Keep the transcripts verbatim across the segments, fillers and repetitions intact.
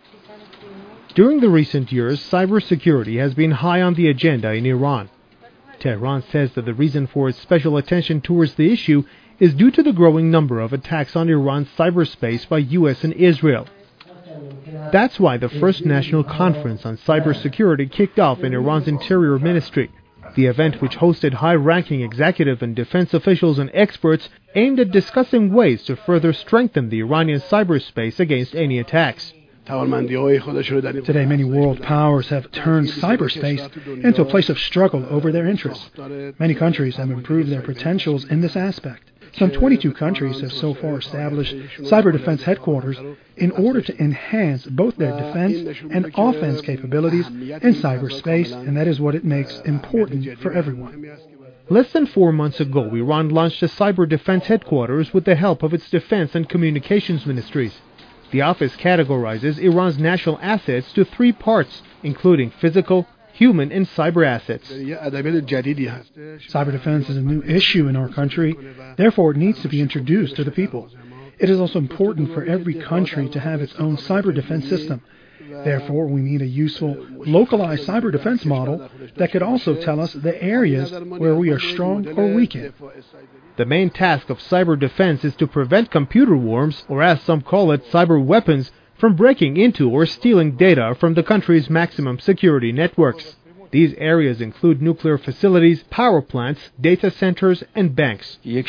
During the recent years, cybersecurity has been high on the agenda in Iran. Tehran says that the reason for its special attention towards the issue is due to the growing number of attacks on Iran's cyberspace by U S and Israel. That's why the first national conference on cybersecurity kicked off in Iran's Interior Ministry. The event, which hosted high-ranking executive and defense officials and experts, aimed at discussing ways to further strengthen the Iranian cyberspace against any attacks. Today, many world powers have turned cyberspace into a place of struggle over their interests. Many countries have improved their potentials in this aspect. Some twenty-two countries have so far established cyber defense headquarters in order to enhance both their defense and offense capabilities in cyberspace, and that is what it makes important for everyone. Less than four months ago, Iran launched a cyber defense headquarters with the help of its defense and communications ministries. The office categorizes Iran's national assets to three parts, including physical, human, and cyber assets. Cyber defense is a new issue in our country, therefore it needs to be introduced to the people. It is also important for every country to have its own cyber defense system. Therefore, we need a useful, localized cyber defense model that could also tell us the areas where we are strong or weak in. The main task of cyber defense is to prevent computer worms, or as some call it, cyber weapons, from breaking into or stealing data from the country's maximum security networks. These areas include nuclear facilities, power plants, data centers, and banks. I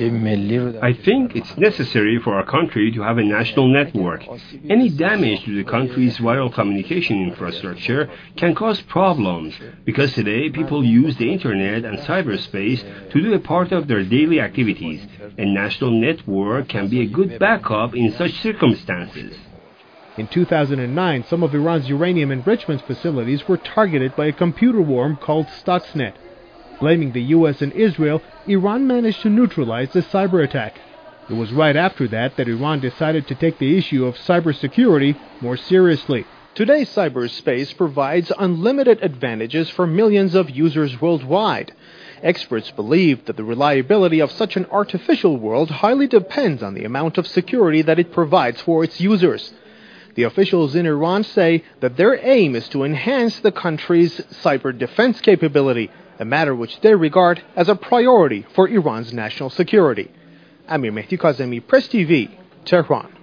think it's necessary for our country to have a national network. Any damage to the country's vital communication infrastructure can cause problems, because today people use the internet and cyberspace to do a part of their daily activities. A national network can be a good backup in such circumstances. In two thousand nine, some of Iran's uranium enrichment facilities were targeted by a computer worm called Stuxnet. Blaming the U S and Israel, Iran managed to neutralize the cyber attack. It was right after that that Iran decided to take the issue of cybersecurity more seriously. Today, cyberspace provides unlimited advantages for millions of users worldwide. Experts believe that the reliability of such an artificial world highly depends on the amount of security that it provides for its users. The officials in Iran say that their aim is to enhance the country's cyber defense capability, a matter which they regard as a priority for Iran's national security. Amir Mehdi Kazemi, Press T V, Tehran.